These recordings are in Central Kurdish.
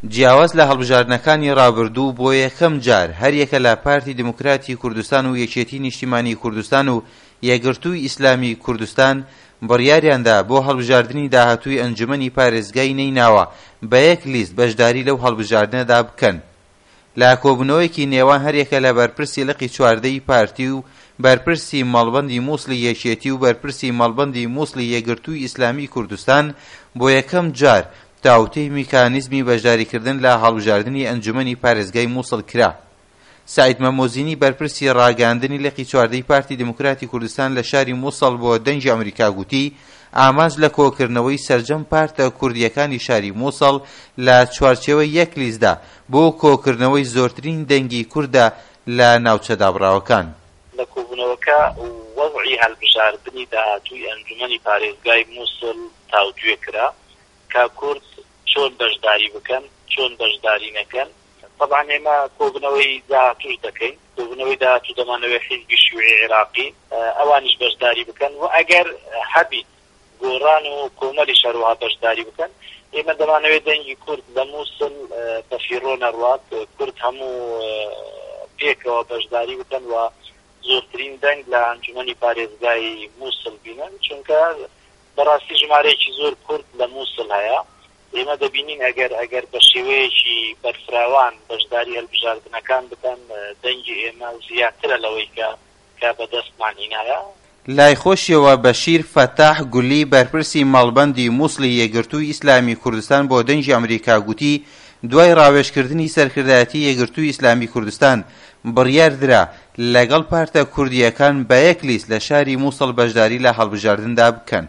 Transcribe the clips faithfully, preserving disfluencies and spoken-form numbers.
جیاواز لە هەڵبژاردنەکانی ڕابردوو بۆ یەکەم جار هەر یەکە لە پارتی دموکراتی کوردستان و یەکێتی نیشتیمانی کوردستان و یەکگرتووی ئیسلامی کوردستان بڕیاریاندا بۆ هەڵبژاردننی داهاتووی ئەنجومەنی پارێزگای نەیناوە بە یەک لیست بەشداری لەو هەڵبژاردنەدا بکەن. لە کۆبوونەوەیەکی نێوان هەریەکە لە بەرپرسی لقی چواردەی پارتی و بەرپرسی مەڵبەندی مووسڵی یەکێتی و بەرپرسی مەڵبەندی مووسڵی یەکگرتووی ئیسلامی کوردستان بۆ یەکەم جار تاوتەی میکانیزمی بەشداریکردن لە هەڵبژاردننی ئەنجومەنی پارێزگای مووسڵ کرا. سعید مەمۆزینی بەرپرسی ڕاگەاندنی لقی چواردەی پارتی دموکراتی کوردستان لە شاری مووسڵ بۆ دەنگی ئەمریکا گوتی ئاماژ لە کۆکردنەوەی سەرجەم پارتە کوردیەکانی شاری مووسڵ لە چوارچێوەی یەک لیزدا بۆ کۆکردنەوەی زۆرترین دەنگی کووردە لە ناوچە دابڕاوەکان. لە کۆبوونەوەکە وەضعی هەڵبژاردننی داهاتووی ئەنجومەنی پارێزگای مووسڵ تاوتوێ کرا کە کورد چۆن بەشداری بکەن چۆن بەشداری نەکەن. طبعا ئێمە کۆبوونەوەی داهاتووش دەکەین، کۆبوونەوەی داهاتوو دەمانەوێت حیزبی شیوعی عێراقی ئەوانیش بەشداری بکەن و ئەگەر هەبیت گۆڕان و کۆمەلی شەروها بەشداری بکەن. ئێمە دەمانەوێت دەنگی کورد لە مووسڵ بەفیڕۆ نەڕوات، کورد هەموو پێکەوە بەشداری بکەن و زۆرترین دەنگ لە ئەنجومەنی پارێزگای مووسڵ بینن، چونکە بەڕاستی ژمارەیەکی زۆر کورد لە مووسڵ هەیە. ئێمە دەبینین ئەگەر ئەگەر بە شێوەیەکی بەرفراوان بەشداری هەڵبژاردنەکان بکەن دەنگی ئێمە زیاترە لەوەی کە کە بەدەستمان هێنایە. لای خۆشیەوە بەشیر فەتاح گولی بەرپرسی مەڵبەندی مووسڵی یەکگرتووی ئیسلامی کوردستان بۆ دەنگی ئەمریکا گوتی دوای ڕاوێژکردنی سەرکردایەتی یەکگرتووی ئیسلامی کوردستان بڕیاردرا لەگەڵ پارتە کوردیەکان بە یەک لیست لە شاری مووسڵ بەشداری لە هەڵبژاردندا بکەن.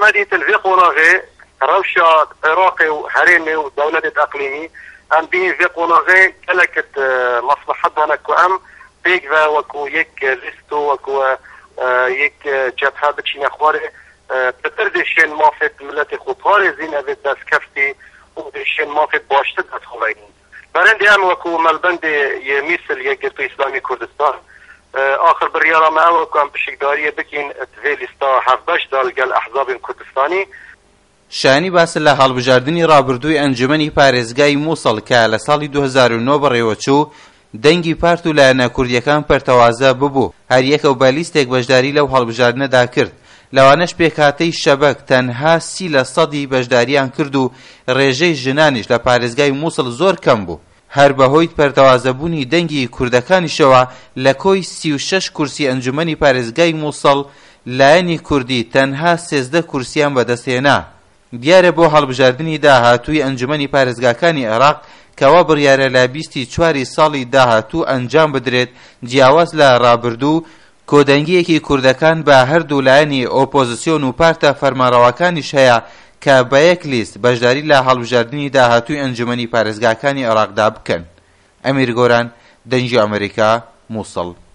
روشة عراقي وهريمي ودولة أقليمي أم بين في قناغي كلكت مصلحتنا كأم بيجوا وكو يك ليستو وكو يك جبهة بتشين أخباري بتردشين ما في ملتي خطاري زين أبد بس كفتي ودشين ما في باشتد أدخلين برندي أم وكو ملبندي يميسل يجرتو إسلامي كردستان آخر بريارة ما وكو أم بشكدارية بكين تفيلستا حفبش دالقال أحزاب كردستاني شانی باسە لە هەڵبژاردننی ڕابردووی ئەنجومەنی پارێزگای مووسڵ کە لە ساڵی دوو هەزار و نۆ بەڕێوەچوو دەنگی پارت و لایەنە کوردیەکان پەرتەوازە ببوو هەر یەکە و بە لیستێک بەشداری لەو هەڵبژاردنەدا کرد. لەوانەش پێکهاتەی شەبەک تەنها سی لە سەدی بەشداریان کرد و ڕێژەی ژنانیش لە پارێزگای مووسڵ زۆر کەم بوو. هەر بەهۆی پەرتەوازەبوونی دەنگی کوردەکانیشەوە لە کۆی سی و شەش کورسی ئەنجومەنی پارێزگای مووسڵ لایەنی کوردی تەنها سێزدە کورسیان بەدەستهێنا. دیارە بۆ هەڵبژاردننی داهاتووی ئەنجومەنی پارێزگاکانی عێراق کەوا بڕیارە لە بیستی چواری ساڵی داهاتوو ئەنجام بدرێت جیاواز لە ڕابردوو کۆدەنگیەکی کوردەکان بە هەردوو لایەنی ئۆپۆزیسیۆن و پارتە فەرمانڕەوەکانیش هەیە کە بە یەک لیست بەشداری لە هەڵبژاردننی داهاتووی ئەنجومەنی پارێزگاکانی عێراقدا بکەن. ئەمیر گۆران، دەنگی ئەمریکا، مووسڵ.